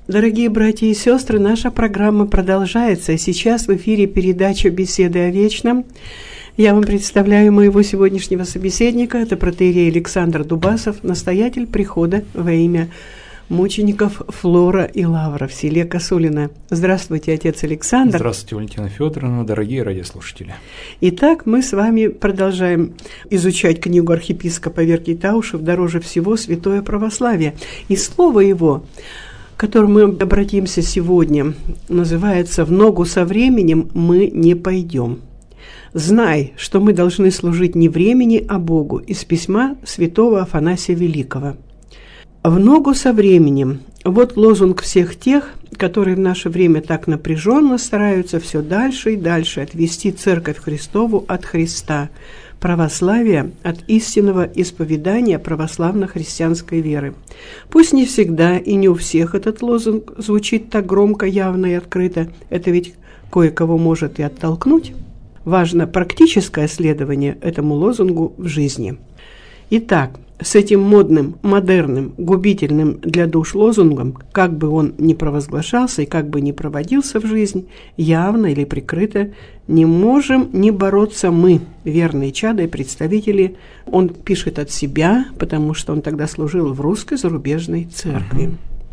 Дорогие братья и сестры, наша программа продолжается. Сейчас в эфире передача «Беседы о вечном». Я вам представляю моего сегодняшнего собеседника. Это протоиерей Александр Дубасов, настоятель прихода во имя мучеников Флора и Лавра в селе Косулино. Здравствуйте, отец Александр. Здравствуйте, Валентина Федоровна, дорогие радиослушатели. Итак, мы с вами продолжаем изучать книгу архиепископа Верки Таушев «Дороже всего святое православие». И слово его, к которому мы обратимся сегодня, называется «В ногу со временем мы не пойдем». «Знай, что мы должны служить не времени, а Богу» из письма святого Афанасия Великого. «В ногу со временем» – вот лозунг всех тех, которые в наше время так напряженно стараются все дальше и дальше отвести Церковь Христову от Христа, православие от истинного исповедания православно-христианской веры. Пусть не всегда и не у всех этот лозунг звучит так громко, явно и открыто, это ведь кое-кого может и оттолкнуть. Важно практическое следование этому лозунгу в жизни. Итак, с этим модным, модерным, губительным для душ лозунгом, как бы он ни провозглашался и как бы ни проводился в жизнь, явно или прикрыто, не можем не бороться мы, верные чада и представители. Он пишет от себя, потому что он тогда служил в русской зарубежной церкви.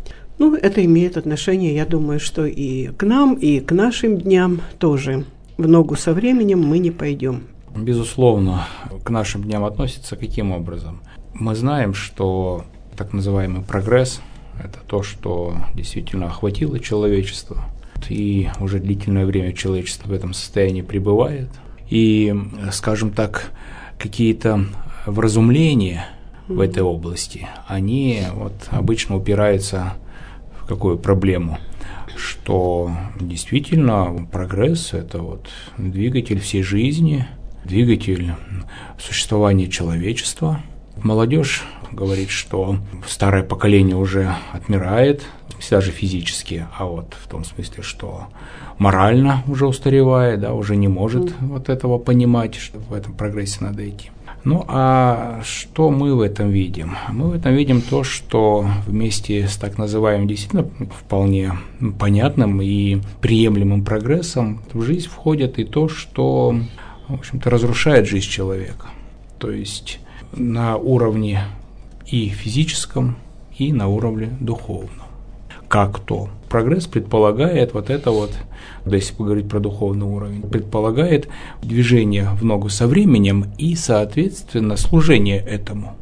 Это имеет отношение, я думаю, что и к нам, и к нашим дням тоже. В ногу со временем мы не пойдем. Безусловно, к нашим дням относится каким образом? Мы знаем, что так называемый прогресс – это то, что действительно охватило человечество, и уже длительное время человечество в этом состоянии пребывает. И, скажем так, какие-то вразумления в этой области, они обычно упираются в какую проблему? Что действительно прогресс – это двигатель всей жизни, двигатель существования человечества. Молодежь говорит, что старое поколение уже отмирает, даже физически, а в том смысле, что морально уже устаревает, уже не может этого понимать, что в этом прогрессе надо идти. А что мы в этом видим? Мы в этом видим то, что вместе с так называемым действительно вполне понятным и приемлемым прогрессом в жизнь входит и то, что, в общем-то, разрушает жизнь человека. То есть на уровне и физическом, и на уровне духовном. Как то? Прогресс предполагает если поговорить про духовный уровень, предполагает движение в ногу со временем и, соответственно, служение этому.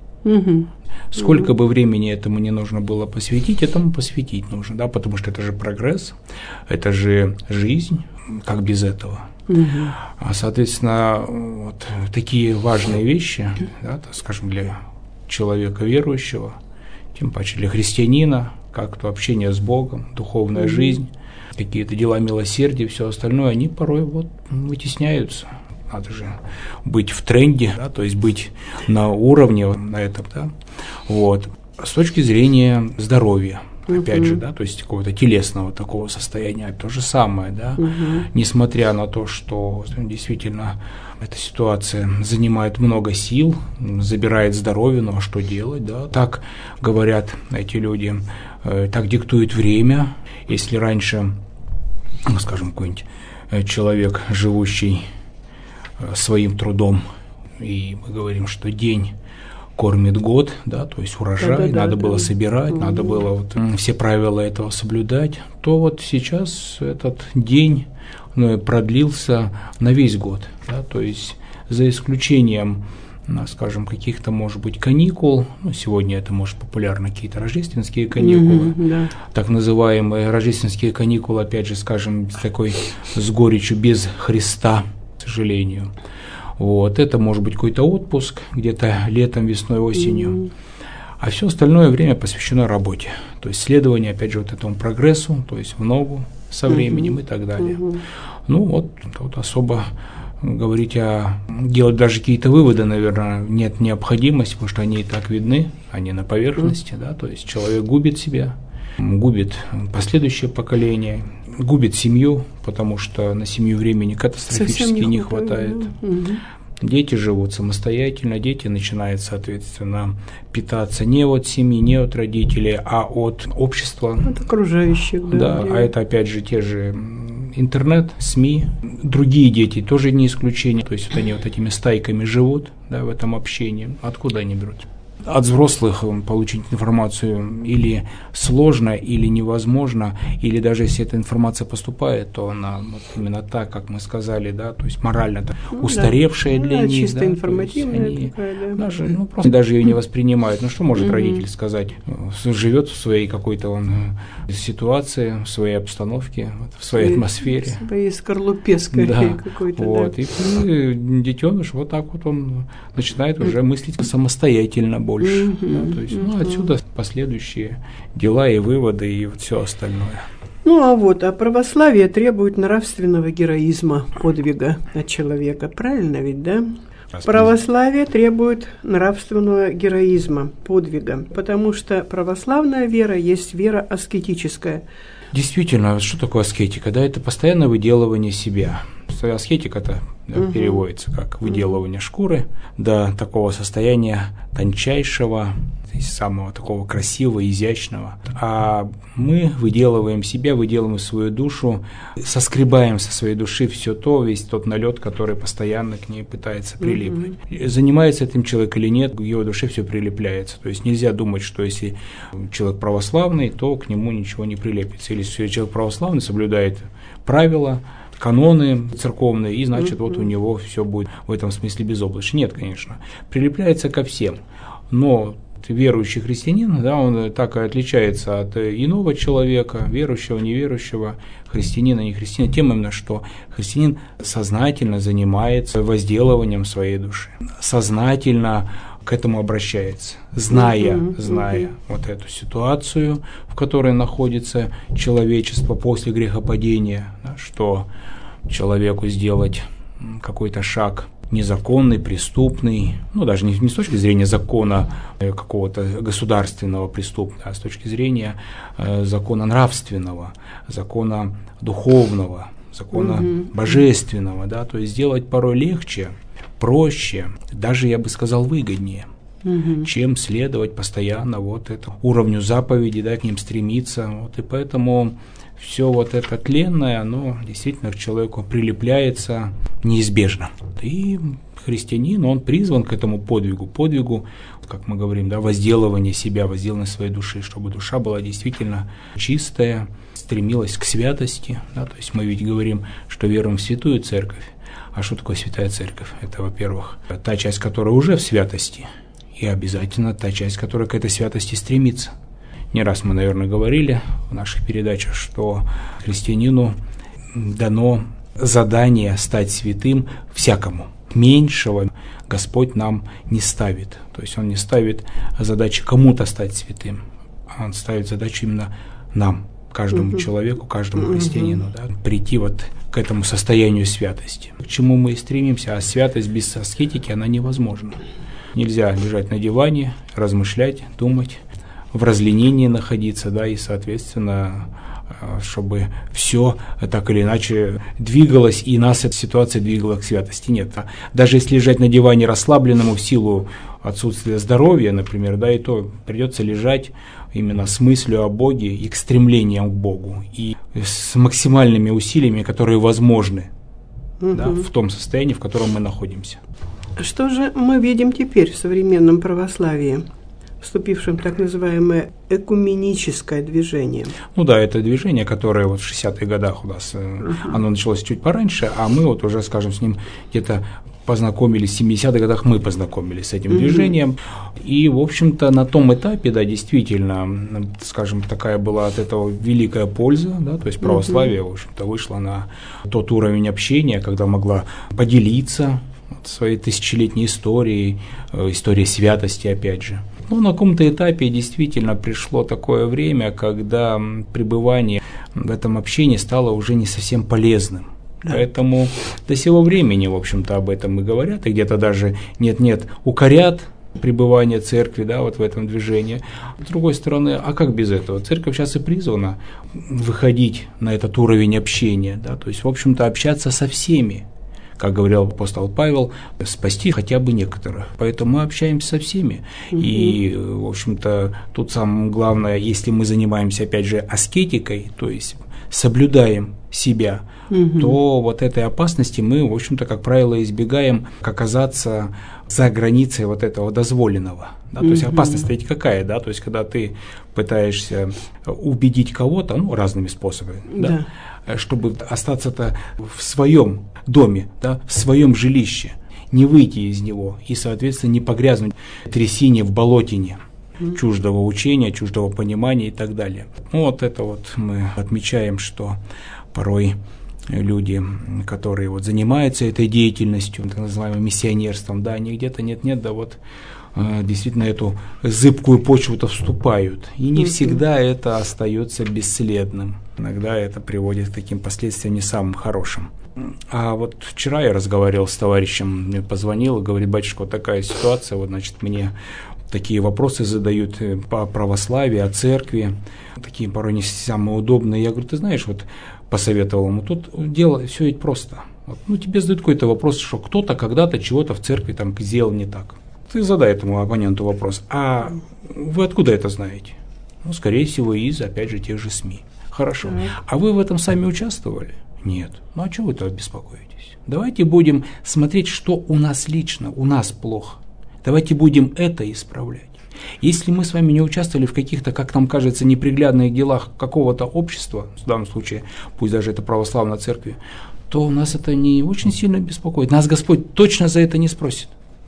Сколько бы времени этому не нужно было посвятить, этому посвятить нужно, потому что это же прогресс, это же жизнь, как без этого. Соответственно, такие важные вещи, скажем, для человека верующего, тем паче для христианина, как то общение с Богом, духовная жизнь, какие-то дела милосердия и все остальное, они порой вытесняются. Надо же быть в тренде, то есть быть на уровне на этом, С точки зрения здоровья, опять же, то есть какого-то телесного такого состояния, то же самое, несмотря на то, что действительно эта ситуация занимает много сил, забирает здоровье, а что делать, так говорят эти люди, так диктует время. Если раньше, скажем, какой-нибудь человек, живущий своим трудом, и мы говорим, что день кормит год, то есть урожай, надо было собирать, надо было все правила этого соблюдать, то сейчас этот день продлился на весь год, то есть за исключением, скажем, каких-то, может быть, каникул, сегодня это, может, популярно какие-то рождественские каникулы, так называемые рождественские каникулы, опять же, скажем, с горечью без Христа, к сожалению. Это может быть какой-то отпуск где-то летом, весной, осенью, а все остальное время посвящено работе, то есть следование, опять же, этому прогрессу, то есть в ногу со временем и так далее. Тут особо говорить делать даже какие-то выводы, наверное, нет необходимости, потому что они и так видны, они на поверхности, то есть человек губит себя, губит последующее поколение, губит семью, потому что на семью времени катастрофически не хватает. Дети живут самостоятельно, дети начинают, соответственно, питаться не от семьи, не от родителей, а от общества. От окружающих, да. А это, опять же, те же интернет, СМИ. Другие дети тоже не исключение. То есть вот они вот этими стайками живут, да, в этом общении. Откуда они берут? От взрослых получить информацию или сложно, или невозможно, или даже если эта информация поступает, то она вот именно так, как мы сказали, да, то есть морально устаревшая для них, чисто да, информативная они такая, да. просто даже ее не воспринимают. Ну что может родитель сказать? Живет в своей какой-то ситуации, в своей обстановке, в своей атмосфере, в своей скорлупе скорее какой-то. Вот, да. И детеныш вот так вот он начинает уже мыслить самостоятельно больше. Да, то есть, отсюда последующие дела и выводы и вот все остальное. А православие требует нравственного героизма, подвига от человека. Правильно ведь, да? Православие требует нравственного героизма, подвига, потому что православная вера есть вера аскетическая. Действительно, что такое аскетика? Да, это постоянное выделывание себя. Аскетика-то переводится как выделывание шкуры до такого состояния тончайшего, самого такого красивого, изящного. А мы выделываем себя, выделываем свою душу, соскребаем со своей души все то, весь тот налет, который постоянно к ней пытается прилипнуть. Занимается этим человек или нет, к его душе все прилепляется. То есть нельзя думать, что если человек православный, то к нему ничего не прилепится. Или если человек православный соблюдает правила, каноны церковные, и значит вот у него все будет в этом смысле безоблачно. Нет, конечно, прилепляется ко всем, но верующий христианин, да, он так и отличается от иного человека, верующего, неверующего, христианина, не христианина, тем именно, что христианин сознательно занимается возделыванием своей души, сознательно к этому обращается, зная вот эту ситуацию, в которой находится человечество после грехопадения, да, что человеку сделать какой-то шаг незаконный, преступный, даже не с точки зрения закона какого-то государственного преступного, а с точки зрения закона нравственного, закона духовного, закона божественного, да, то есть сделать порой легче, проще, даже, я бы сказал, выгоднее, чем следовать постоянно вот этому уровню заповеди, да, к ним стремиться, вот, и поэтому все вот это тленное, оно действительно к человеку прилепляется неизбежно. И христианин, он призван к этому подвигу, как мы говорим, да, возделывание себя, возделывание своей души, чтобы душа была действительно чистая, стремилась к святости, да, то есть мы ведь говорим, что веруем в святую церковь. А что такое святая церковь? Это, во-первых, та часть, которая уже в святости, и обязательно та часть, которая к этой святости стремится. Не раз мы, наверное, говорили в наших передачах, что христианину дано задание стать святым всякому. Меньшего Господь нам не ставит. То есть Он не ставит задачи кому-то стать святым, а Он ставит задачу именно нам, каждому человеку, каждому христианину, да, прийти вот к этому состоянию святости. К чему мы и стремимся, а святость без аскетики, она невозможна. Нельзя лежать на диване, размышлять, думать, в разленении находиться, да, и, соответственно, чтобы все так или иначе двигалось, и нас эта ситуация двигала к святости. Нет, даже если лежать на диване расслабленному в силу отсутствия здоровья, например, да, и то придется лежать именно с мыслью о Боге и к стремлениям к Богу, и с максимальными усилиями, которые возможны, да, в том состоянии, в котором мы находимся. Что же мы видим теперь в современном православии, вступившем в так называемое экуменическое движение? Это движение, которое вот в 60-х годах у нас, оно началось чуть пораньше, а мы вот уже, скажем, с ним где-то познакомились, в 70-х годах мы познакомились с этим движением, и, в общем-то, на том этапе, да, действительно, скажем, такая была от этого великая польза, да, то есть православие, в общем-то, вышло на тот уровень общения, когда могла поделиться своей тысячелетней историей, историей святости, опять же. На каком-то этапе действительно пришло такое время, когда пребывание в этом общении стало уже не совсем полезным. Да. Поэтому до сего времени, в общем-то, об этом и говорят, и где-то даже нет-нет укорят пребывание церкви, да, вот в этом движении. С другой стороны, а как без этого? Церковь сейчас и призвана выходить на этот уровень общения, да, то есть, в общем-то, общаться со всеми, как говорил апостол Павел, спасти хотя бы некоторых. Поэтому мы общаемся со всеми. И, в общем-то, тут самое главное, если мы занимаемся, опять же, аскетикой, то есть соблюдаем себя, то вот этой опасности мы, в общем-то, как правило, избегаем оказаться за границей вот этого дозволенного. Да? То есть опасность ведь какая, да? То есть когда ты пытаешься убедить кого-то, ну, разными способами, да? Чтобы остаться-то в своем доме, да? В своем жилище, не выйти из него и, соответственно, не погрязнуть в трясине, в болотине чуждого учения, чуждого понимания и так далее. Ну, вот это вот мы отмечаем, что порой люди, которые вот занимаются этой деятельностью, так называемым миссионерством, да, они где-то нет-нет, да вот действительно эту зыбкую почву-то вступают. И не всегда это остается бесследным. Иногда это приводит к таким последствиям не самым хорошим. А вот вчера я разговаривал с товарищем, мне позвонил и говорит: батюшка, вот такая ситуация, вот, значит, мне такие вопросы задают по православию, о церкви, такие порой не самые удобные. Я говорю: ты знаешь, вот посоветовал ему, тут дело все ведь просто. Вот, ну, тебе задают какой-то вопрос, что кто-то когда-то чего-то в церкви там сделал не так. Ты задай этому оппоненту вопрос: а вы откуда это знаете? Ну, скорее всего, из, опять же, тех же СМИ. Хорошо. А вы в этом сами участвовали? Нет. Ну, а чего вы-то беспокоитесь? Давайте будем смотреть, что у нас лично, у нас плохо. Давайте будем это исправлять. Если мы с вами не участвовали в каких-то, как нам кажется, неприглядных делах какого-то общества, в данном случае, пусть даже это православная церковь, то нас это не очень сильно беспокоит. Нас Господь точно за это не спросит.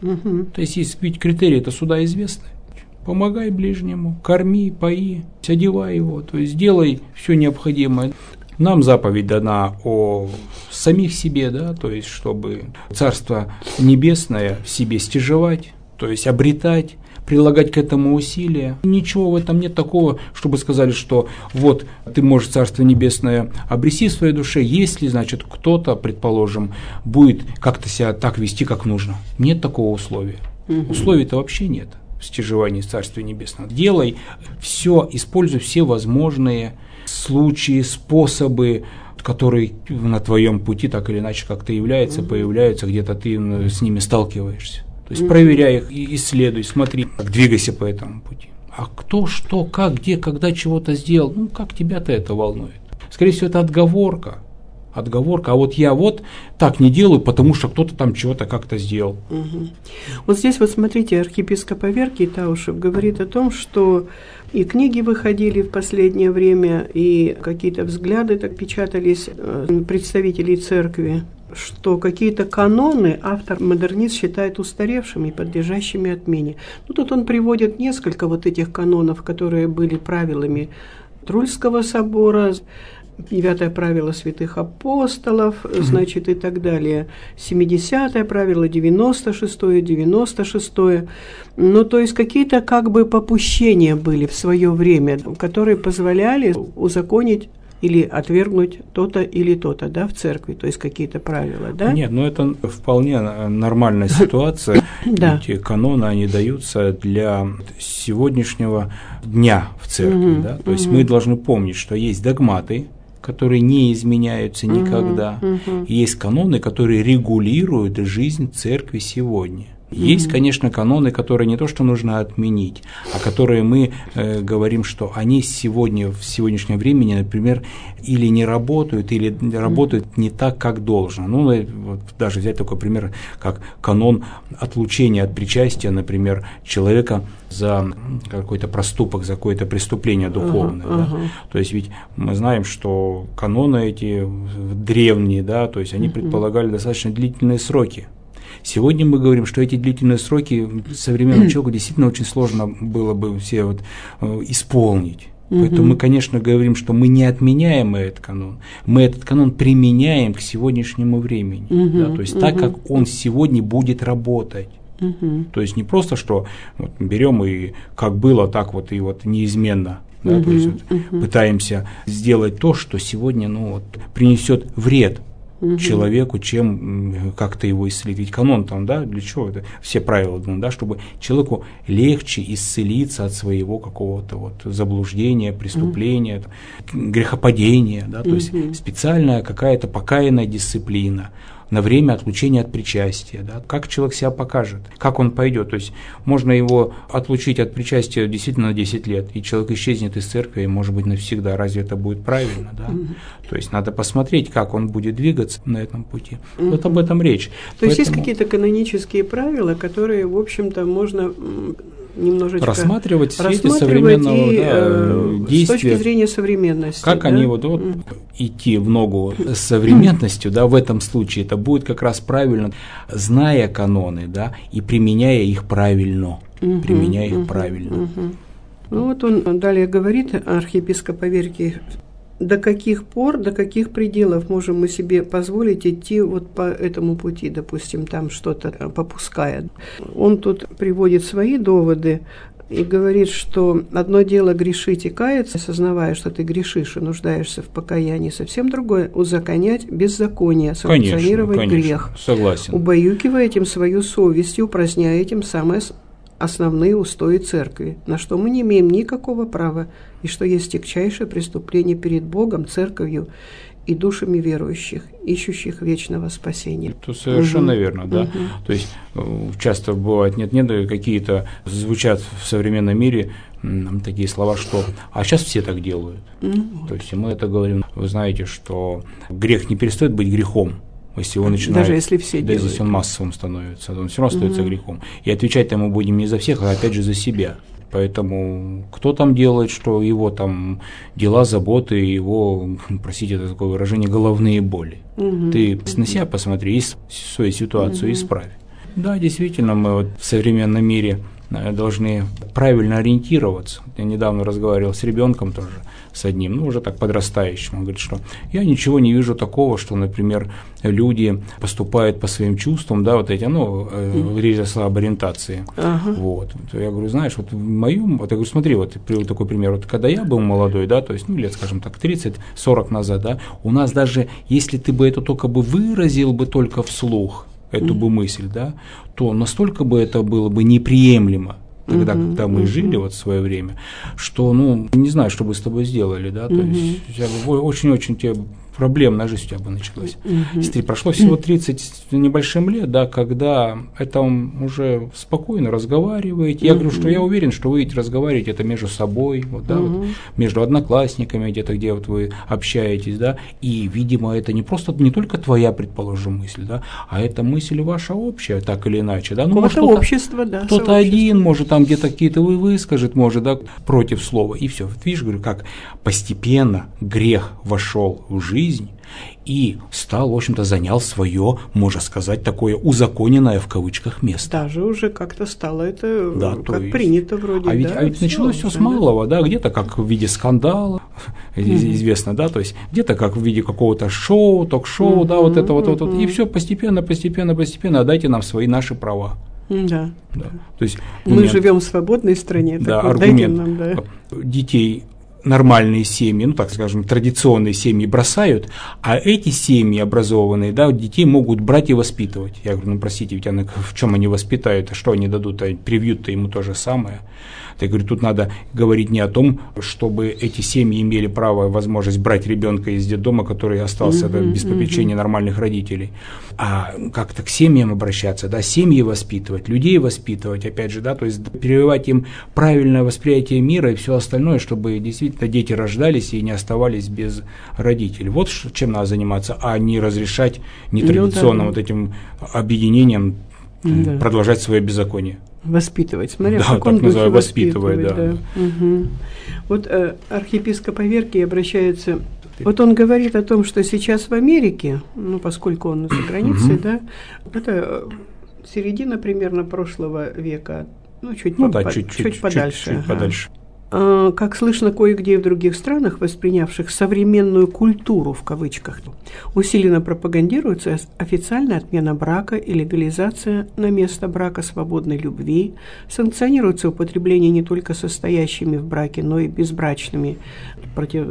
То есть есть ведь критерии-то суда известны. Помогай ближнему, корми, пои, одевай его, то есть делай все необходимое. Нам заповедь дана о самих себе, да, то есть чтобы Царство Небесное в себе стяжевать, то есть обретать, прилагать к этому усилия. Ничего в этом нет такого, чтобы сказали, что вот ты можешь Царство Небесное обрести в своей душе, если, значит, кто-то, предположим, будет как-то себя так вести, как нужно. Нет такого условия. Условий-то вообще нет в стяжевании Царства Небесного. Делай все, используй все возможные случаи, способы, которые на твоем пути так или иначе как-то являются, появляются, где-то ты с ними сталкиваешься. То есть проверяй их, исследуй, смотри, как двигайся по этому пути. А кто, что, как, где, когда чего-то сделал, ну как тебя-то это волнует? Скорее всего, это отговорка. А вот я вот так не делаю, потому что кто-то там чего-то как-то сделал. Вот здесь вот смотрите, архиепископ Аверкий Таушев говорит о том, что и книги выходили в последнее время, и какие-то взгляды так печатались представителей церкви, что какие-то каноны автор-модернист считает устаревшими и подлежащими отмене. Ну, тут он приводит несколько вот этих канонов, которые были правилами Трульского собора, 9-е правило святых апостолов, значит, и так далее, 70-е правило, 96-е, 96-е. Ну, то есть какие-то как бы попущения были в свое время, которые позволяли узаконить или отвергнуть то-то или то-то, да, в церкви, то есть какие-то правила, да? Нет, ну это вполне нормальная ситуация. Эти каноны, они даются для сегодняшнего дня в церкви, да, то есть мы должны помнить, что есть догматы, которые не изменяются никогда, и есть каноны, которые регулируют жизнь церкви сегодня. Есть, конечно, каноны, которые не то что нужно отменить, а которые мы говорим, что они сегодня, в сегодняшнем времени, например, или не работают, или работают не так, как должно. Ну, вот даже взять такой пример, как канон отлучения от причастия, например, человека за какой-то проступок, за какое-то преступление духовное. Да? То есть ведь мы знаем, что каноны эти древние, да, то есть они предполагали достаточно длительные сроки. Сегодня мы говорим, что эти длительные сроки современному человеку действительно очень сложно было бы все вот исполнить. Поэтому мы, конечно, говорим, что мы не отменяем этот канон, мы этот канон применяем к сегодняшнему времени, да, то есть так, как он сегодня будет работать. То есть не просто, что вот берем и как было, так вот и вот неизменно. Да, то есть вот пытаемся сделать то, что сегодня принесет вред человеку, чем как-то его исцелить. Ведь канон там, да, для чего это? Все правила, да, чтобы человеку легче исцелиться от своего какого-то вот заблуждения, преступления, грехопадения, да, то есть специальная какая-то покаянная дисциплина. на время отлучения от причастия, да, как человек себя покажет, как он пойдет. То есть можно его отлучить от причастия действительно на 10 лет, и человек исчезнет из церкви, может быть, навсегда. Разве это будет правильно? Да? То есть надо посмотреть, как он будет двигаться на этом пути. Вот об этом речь. То есть есть какие-то канонические правила, которые, в общем-то, можно немножечко рассматривать в свете современного действия. С точки зрения современности. Как они идти в ногу с современностью, да, в этом случае это будет как раз правильно, зная каноны, да, и применяя их правильно. Ну вот он далее говорит, архиепископ Аверкий: до каких пор, до каких пределов можем мы себе позволить идти вот по этому пути, допустим, там что-то попуская. Он тут приводит свои доводы и говорит, что одно дело грешить и каяться, осознавая, что ты грешишь и нуждаешься в покаянии, совсем другое – узаконять беззаконие, санкционировать грех, согласен. Убаюкивая этим свою совесть и упраздняя этим самое основные устои церкви, на что мы не имеем никакого права, и что есть тягчайшее преступление перед Богом, церковью и душами верующих, ищущих вечного спасения. Это совершенно верно, да. То есть часто бывает нет какие-то звучат в современном мире такие слова, что «а сейчас все так делают». То есть мы это говорим. Вы знаете, что грех не перестает быть грехом. Если он начинает, даже если все делают. Если он массовым становится, он все равно остается грехом. И отвечать-то мы будем не за всех, а опять же за себя. Поэтому кто там делает, что его там дела, заботы, его, простите, это такое выражение, головные боли. Ты на себя посмотри, свою ситуацию исправь. Да, действительно, мы вот в современном мире должны правильно ориентироваться. Я недавно разговаривал с ребенком тоже, с одним, уже так подрастающим. Он говорит, что я ничего не вижу такого, что, например, люди поступают по своим чувствам, да, вот эти, речь об ориентации. Вот. Я говорю, знаешь, вот в моем, вот я говорю, смотри, вот приведу такой пример, вот когда я был молодой, да, то есть, лет, скажем так, 30-40 назад, да, у нас даже, если ты бы это только бы выразил бы только вслух, эту бы мысль, да, то настолько бы это было бы неприемлемо тогда, когда мы жили вот в свое время, что, не знаю, что бы с тобой сделали, да, то есть очень-очень тебе проблемная жизнь у тебя бы началась. Если прошло всего 30 с небольшим лет, да, когда это уже спокойно разговариваете. Я говорю, что я уверен, что вы ведь разговариваете это между собой, вот, да, вот, между одноклассниками, где-то, где вот вы общаетесь, да, и, видимо, это не только твоя, предположим, мысль, да, а это мысль ваша общая, так или иначе, да. Может, это общество, да. Кто-то один, может, там где-то какие-то выскажет, может, да, против слова, и все. Видишь, говорю, как постепенно грех вошел в жизнь и стал, в общем-то, занял свое, можно сказать, такое узаконенное в кавычках место. Даже уже как-то стало это, да, как принято вроде. А ведь началось все с малого, да, где-то как в виде скандала, известно, да, то есть где-то как в виде какого-то шоу, ток-шоу, да, вот это вот, и все постепенно, отдайте нам наши права. Да. То есть мы живем в свободной стране, да, так вот, аргумент, нам, да. Детей нормальные семьи, так скажем, традиционные семьи бросают, а эти семьи образованные, да, детей могут брать и воспитывать. Я говорю, простите, ведь в чем они воспитают, а что они дадут, а привьют-то ему то же самое. Я говорю, тут надо говорить не о том, чтобы эти семьи имели право, возможность брать ребенка из детдома, который остался без попечения нормальных родителей, а как-то к семьям обращаться, да, семьи воспитывать, людей воспитывать, опять же, да, то есть прививать им правильное восприятие мира и все остальное, чтобы действительно дети рождались и не оставались без родителей. Вот чем надо заниматься, а не разрешать нетрадиционным вот этим объединениям продолжать свое беззаконие. Воспитывать, смотря да, в каком духе воспитывать, да. Вот архиепископ Аверкий обращается, вот он говорит о том, что сейчас в Америке, поскольку он за границей, да, это середина примерно прошлого века, чуть подальше. Чуть подальше. Как слышно кое-где в других странах, воспринявших современную культуру, в кавычках, усиленно пропагандируется официальная отмена брака и легализация на место брака свободной любви, санкционируется употребление не только состоящими в браке, но и безбрачными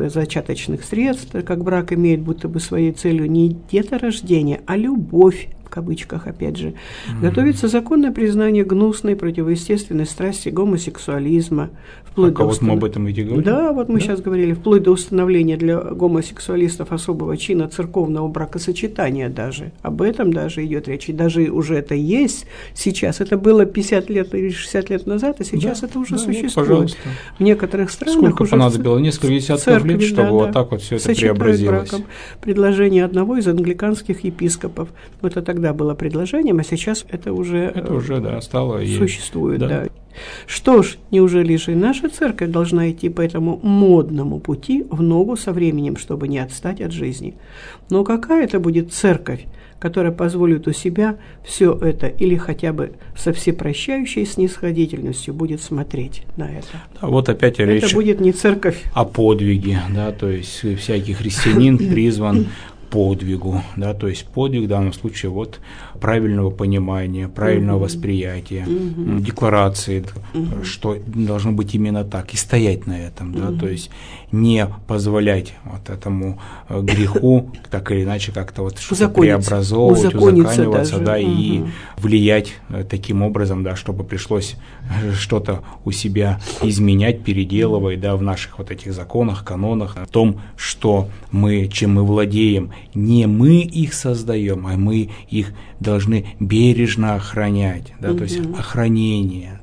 противозачаточных средств, как брак имеет будто бы своей целью не деторождение, а любовь, кавычках опять же, готовится законное признание гнусной противоестественной страсти гомосексуализма. Вплоть до вот мы об этом и говорим. Да, вот мы сейчас говорили, вплоть до установления для гомосексуалистов особого чина церковного бракосочетания даже. Об этом даже идет речь. И даже уже это есть сейчас. Это было 50 лет или 60 лет назад, а сейчас это уже существует. Вот, в некоторых странах сколько уже понадобилось? Несколько десятков лет, чтобы вот так вот все это преобразилось. Браком. Предложение одного из англиканских епископов. Это тогда было предложением, а сейчас это уже стало существует. Да. Что ж, неужели же наша церковь должна идти по этому модному пути в ногу со временем, чтобы не отстать от жизни? Но какая это будет церковь, которая позволит у себя все это или хотя бы со всепрощающей снисходительностью будет смотреть на это? Да, вот опять речь. Это будет не церковь о подвиге, да, то есть всякий христианин призван подвигу, да, то есть подвиг в данном случае вот правильного понимания, правильного восприятия, декларации, что должно быть именно так, и стоять на этом, да, то есть не позволять вот этому греху так или иначе как-то вот что-то преобразовывать, узакониваться, да, и влиять таким образом, да, чтобы пришлось что-то у себя изменять, переделывать, да, в наших вот этих законах, канонах, о том, что чем мы владеем. Не мы их создаем, а мы их должны бережно охранять, да, то есть охранение,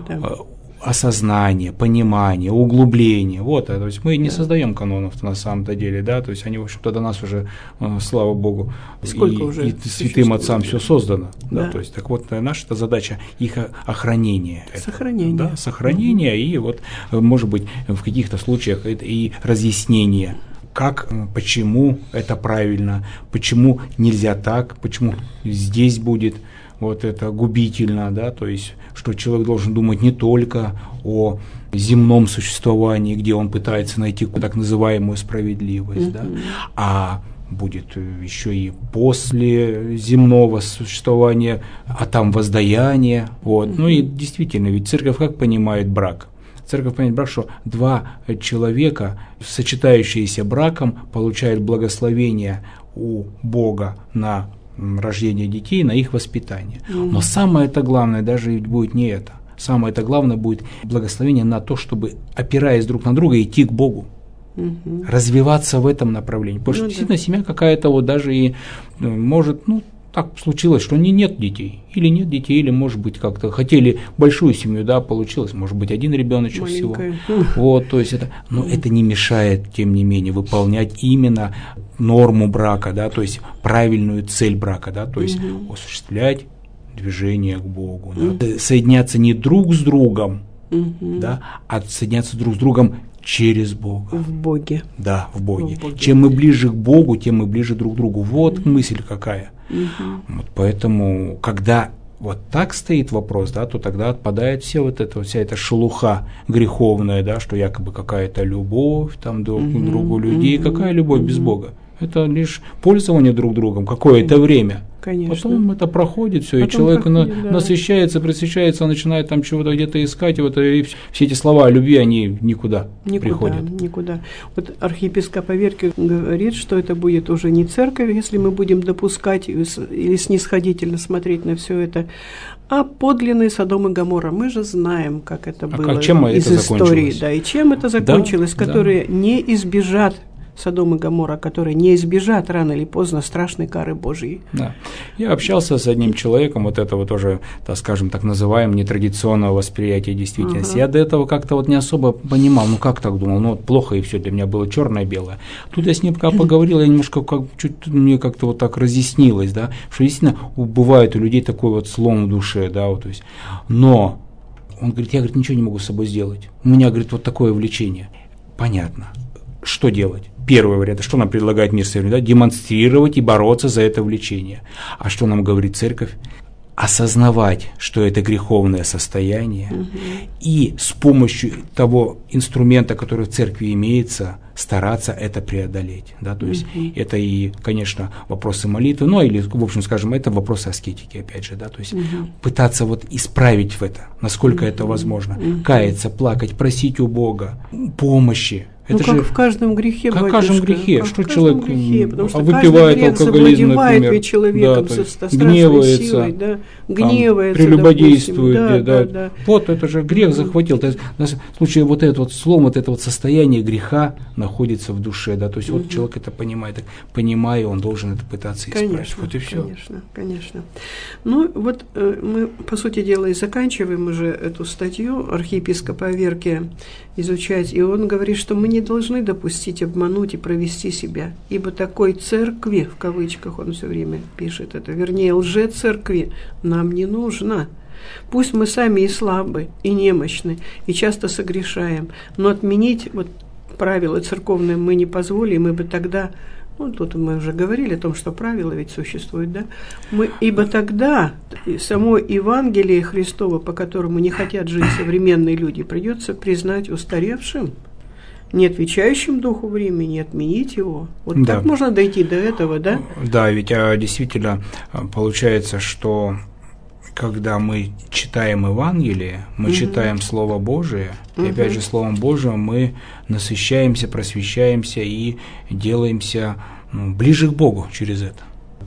осознание, понимание, углубление. Вот, то есть мы не создаем канонов на самом-то деле, да, то есть они, в общем-то, до нас уже, слава Богу, и святым отцам все создано, да, то есть, так вот, наша задача их охранение. Сохранение. Да, сохранение и вот, может быть, в каких-то случаях и разъяснение. Как, почему это правильно, почему нельзя так, почему здесь будет вот это губительно, да, то есть, что человек должен думать не только о земном существовании, где он пытается найти так называемую справедливость, да, а будет еще и после земного существования, а там воздаяние, вот, ну и действительно, ведь церковь как понимает брак? Церковь понимает брак, что два человека, сочетающиеся браком, получают благословение у Бога на рождение детей, на их воспитание. Но самое это главное даже будет не это. Самое это главное будет благословение на то, чтобы, опираясь друг на друга, идти к Богу. Развиваться в этом направлении. Потому что действительно семья какая-то вот даже и может, так случилось, что нет детей, или может быть как-то хотели большую семью, да, получилось, может быть один ребеночек всего, вот, то есть это, но это не мешает, тем не менее, выполнять именно норму брака, да, то есть правильную цель брака, да, то есть осуществлять движение к Богу, да, соединяться не друг с другом, да, а соединяться друг с другом через Бога. В Боге. Да, в Боге. Чем мы ближе к Богу, тем мы ближе друг к другу. Вот мысль какая. Вот поэтому, когда вот так стоит вопрос, да, то тогда отпадает вся эта шелуха греховная, да, что якобы какая-то любовь там друг к другу людей. Какая любовь без Бога? Это лишь пользование друг другом какое-то время. Конечно. Потом это проходит все, и человек насыщается, просвещается, начинает там чего-то где-то искать, вот, и все эти слова о любви, они никуда приходят. Никуда. Вот архиепископ Аверкий говорит, что это будет уже не церковь, если мы будем допускать или снисходительно смотреть на все это, а подлинный Содом и Гоморра. Мы же знаем, как это было из истории. Да, и чем это закончилось, которые не избежат Содом и Гоморра, которые не избежат рано или поздно страшной кары Божьей. Да. Я общался с одним человеком, вот этого тоже, так скажем, так называемого нетрадиционного восприятия действительности. Я до этого как-то вот не особо понимал, как так думал, вот плохо и все для меня было черное-белое. Тут я с ним пока поговорил, я немножко мне как-то вот так разъяснилось, да, что действительно бывает у людей такой вот слом в душе, да, вот, то есть, но он говорит, я, говорит, ничего не могу с собой сделать. У меня, говорит, вот такое влечение. Понятно. Что делать? Первый вариант, что нам предлагает мир современный, да? Демонстрировать и бороться за это влечение. А что нам говорит церковь? Осознавать, что это греховное состояние, и с помощью того инструмента, который в церкви имеется, стараться это преодолеть. Да? То есть это и, конечно, вопросы молитвы, или, в общем, скажем, это вопросы аскетики, опять же, да? То есть пытаться вот исправить в это, насколько это возможно, каяться, плакать, просить у Бога помощи, Это как же в каждом грехе, как в батюшка, каждом грехе. как Что в каждом человек грехе, потому что выпивает каждый грех алкоголизм, завладевает например, ведь человеком то со есть страшной гневается, силой, да, там, гневается, прелюбодействует, допустим, да. Вот это же грех захватил. То есть, в случае вот этот вот слом, вот это вот состояние греха находится в душе, да, то есть вот человек это понимает, понимая, он должен это пытаться исправить. Конечно, вот и все. Конечно. Ну, вот мы, по сути дела, и заканчиваем уже эту статью архиепископа Аверкия изучать, и он говорит, что мы не должны допустить обмануть и провести себя, ибо такой церкви, в кавычках он все время пишет это, вернее, лже-церкви нам не нужно. Пусть мы сами и слабы, и немощны, и часто согрешаем, но отменить вот правила церковные мы не позволим, ибо тогда, ну, тут мы уже говорили о том, что правила ведь существуют, да? Ибо тогда само Евангелие Христово, по которому не хотят жить современные люди, придется признать устаревшим, не отвечающим духу времени, отменить его. Вот да. Так можно дойти до этого, да? Да, ведь действительно получается, что когда мы читаем Евангелие, мы читаем Слово Божие, и опять же Словом Божиим мы насыщаемся, просвещаемся и делаемся ближе к Богу через это.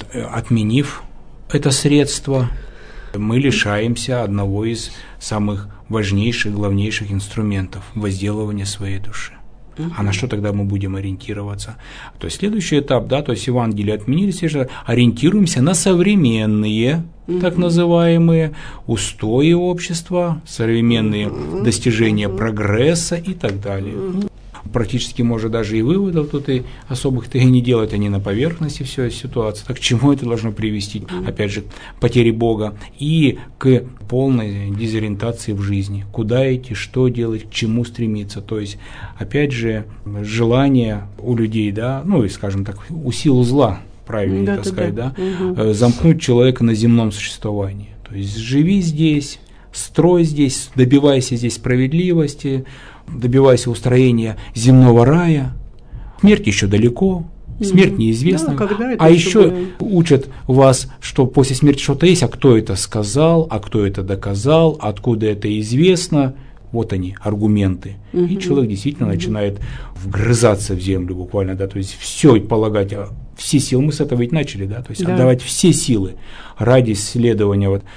Отменив это средство, мы лишаемся одного из самых важнейших, главнейших инструментов возделывания своей души. А на что тогда мы будем ориентироваться? То есть следующий этап, да, то есть Евангелие отменились, ориентируемся на современные, так называемые, устои общества, современные достижения прогресса и так далее. Практически, может, даже и выводов тут и особых-то и не делать, они на поверхности все ситуации. Так к чему это должно привести? Опять же, к потере Бога и к полной дезориентации в жизни. Куда идти, что делать, к чему стремиться. То есть, опять же, желание у людей, да, ну и, скажем так, у сил зла, правильно сказать, да, замкнуть человека на земном существовании. То есть, живи здесь, строй здесь, добивайся здесь справедливости, добивайся устроения земного рая. Смерть еще далеко, смерть неизвестна. Да, а еще учат вас, что после смерти что-то есть, а кто это сказал, а кто это доказал, откуда это известно. Вот они, аргументы. И человек действительно начинает вгрызаться в землю буквально, да, то есть все полагать, все силы, мы с этого ведь начали, да, то есть отдавать все силы ради исследования вот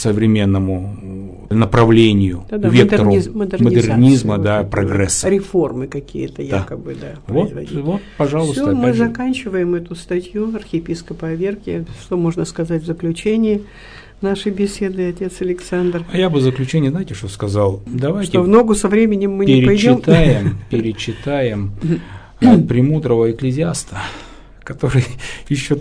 современному направлению, вектору модернизма, да, прогресса. Реформы какие-то якобы, да. Вот, пожалуйста. Все, мы заканчиваем эту статью архиепископа Аверкия. Что можно сказать в заключении нашей беседы, отец Александр? А я бы в заключение, знаете, что сказал? Давайте что в ногу со временем мы не пойдем. Перечитаем премудрого экклезиаста, который еще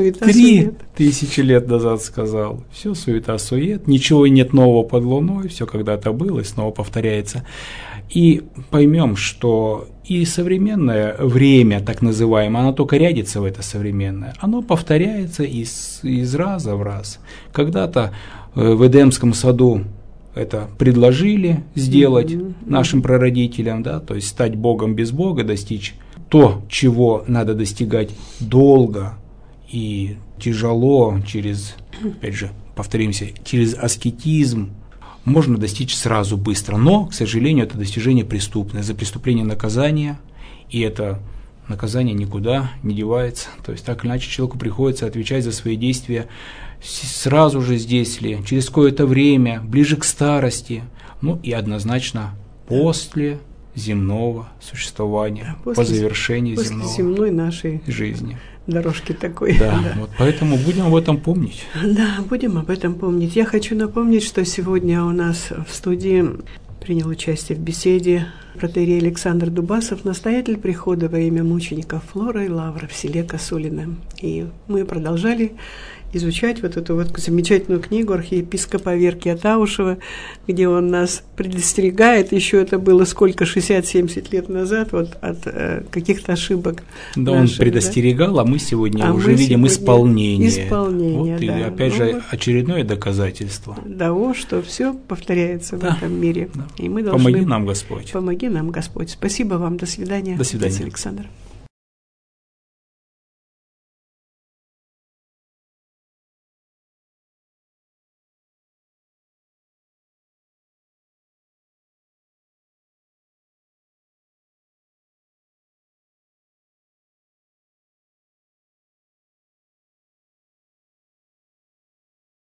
3000 лет назад сказал: все суета-сует, ничего нет нового под луной, все когда-то было и снова повторяется. И поймем, что и современное время, так называемое, оно только рядится в это современное, оно повторяется из раза в раз. Когда-то в Эдемском саду это предложили сделать нашим прародителям, да, то есть стать Богом без Бога, достичь то, чего надо достигать долго и тяжело, через, опять же, повторимся, через аскетизм, можно достичь сразу быстро. Но, к сожалению, это достижение преступное. За преступление наказание, и это наказание никуда не девается. То есть так или иначе человеку приходится отвечать за свои действия сразу же здесь ли, через какое-то время, ближе к старости, ну и однозначно после земного существования, по завершении земной нашей жизни. Дорожки такой. Да, да. Вот поэтому будем об этом помнить. Да, будем об этом помнить. Я хочу напомнить, что сегодня у нас в студии принял участие в беседе протоиерей Александр Дубасов, настоятель прихода во имя мучеников Флора и Лавра в селе Косулино. И мы продолжали изучать вот эту вот замечательную книгу архиепископа Аверкия Таушева, где он нас предостерегает, еще это было сколько, 60-70 лет назад, вот от каких-то ошибок. Да, наших, он предостерегал, да? А мы сегодня уже видим исполнение. Исполнение, вот, да. И опять же очередное доказательство того, что все повторяется в этом мире. Да. И мы должны... Помоги нам, Господь. Помоги нам, Господь. Спасибо вам. До свидания. До свидания. Отец Александр.